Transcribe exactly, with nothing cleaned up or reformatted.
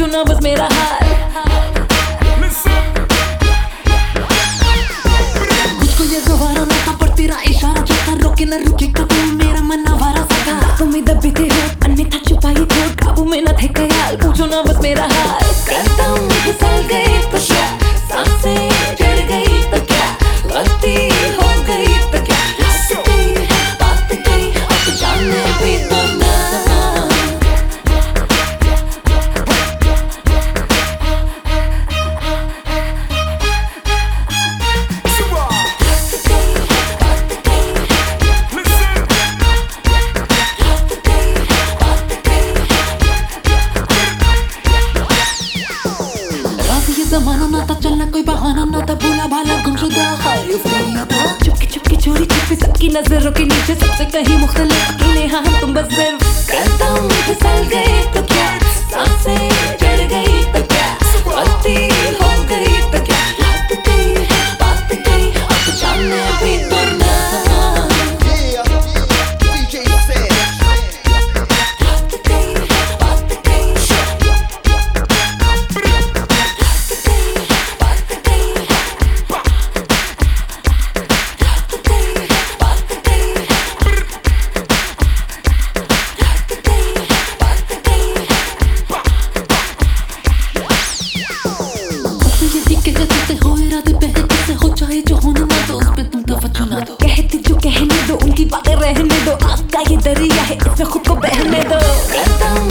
ना बस मेरा हाल। मुझको ये गवारा ना था पर तेरा इशारा जो था रोके न रुकेगा तू मेरा मन आवारा सा था। बातों में दबे थे होठ अन्यथा छुपाई थोट काबू में न थे ख्याल पूछो ना बस मेरा हाल। कदम फिसल गए तो क्या सांसें चढ़ गई तो क्या गलती हो गई तो क्या बात गई बात गई अब जाने भी तो ना। जमाना ना था चलना कोई बहाना ना था भूला भाला गुमशुदा था चुपके चुपके चोरी छुपे सबकी नजरों के नीचे सबसे कहीं मुख्तलिफ अकेले हाँ हम तुम बस सिर्फ। कदम फिसल गए तो क्या सांसें चढ़ गई तो क्या गलती हो गई तो क्या बात गई बात गई अब जाने भी तो ना। जो होने ना दो उस पे तुम तवज्जो ना दो कहते जो कहने दो उनकी बातें रहने दो आपका ये दरिया है इसमें खुद को बहने दो।